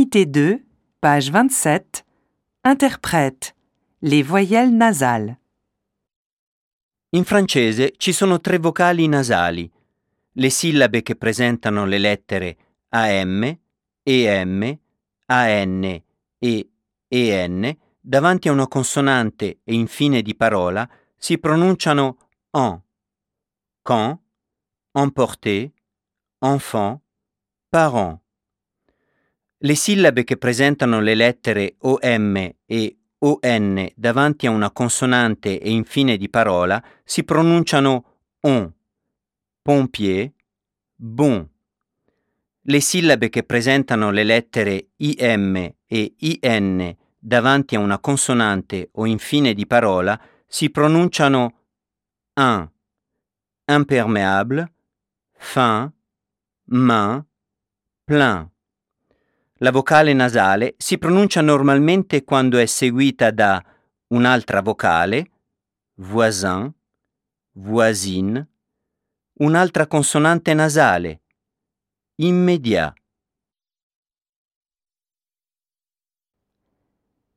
Unité 2, page 27. Interprète. Les voyelles nasales. In francese ci sono 3 vocali nasali. Le sillabe che presentano le lettere AM, EM, AN e EN davanti a una consonante e in fine di parola si pronunciano en, quand, emporter, enfant, parent. Le sillabe che presentano le lettere OM e ON davanti a una consonante e in fine di parola si pronunciano on, pompier, bon. Le sillabe che presentano le lettere IM e IN davanti a una consonante o in fine di parola si pronunciano un, imperméable, fin, main, plein. La vocale nasale si pronuncia normalmente quando è seguita da un'altra vocale, voisin, voisine, un'altra consonante nasale, immédiat.